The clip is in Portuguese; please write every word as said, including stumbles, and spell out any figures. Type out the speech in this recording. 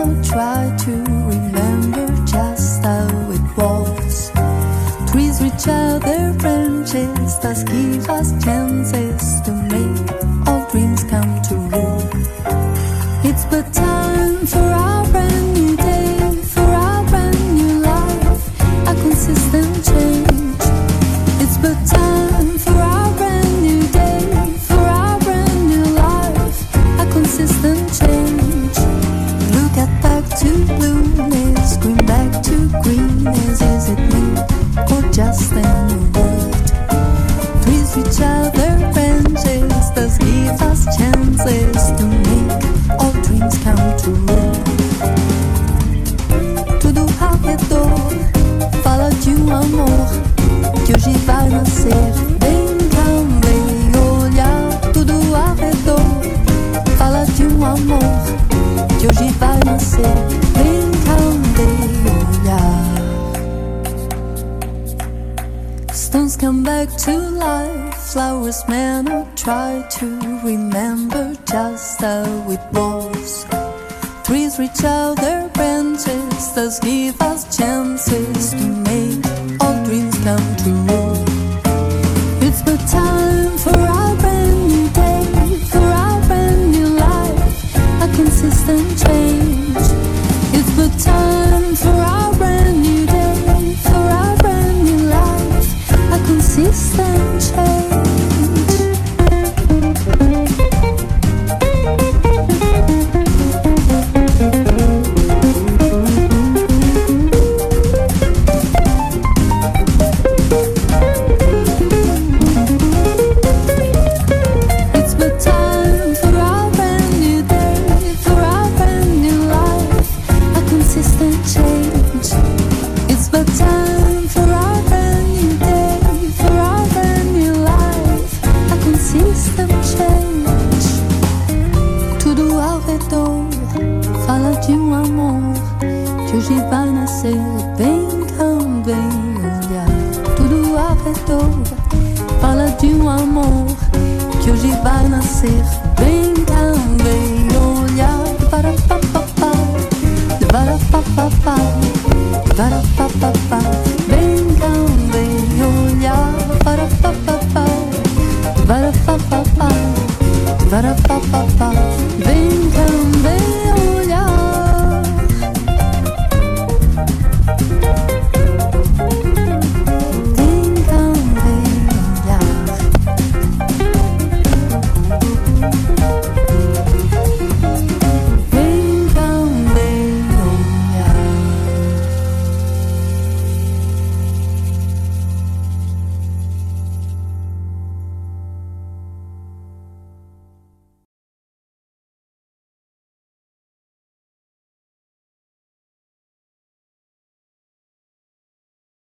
I'll try to remember just how it was. Trees reach out their branches, thus give us chances to make all dreams come true. It's but time for our brand new day, for our brand new life, a consistent change. It's but time for our brand new day, for our brand new life, a consistent change. Look at back to blueness, green back to greenness. Is it new or just a new world? Trees reach out their branches, thus give us chances to make all dreams come true. Tudo ao redor fala de um amor que hoje vai nascer. Vem cá, vem olhar. Tudo ao redor fala de um amor que hoje vai nascer. Vem cá, vem olhar. Stones come back to life, flowers may not try to remember just how it was. Trees reach out their branches, thus give us chances to make all dreams come true. It's but time for our brand new day, for our brand new life, a consistent change. It's but time for our brand new day, for our brand new life, a consistent change. Vem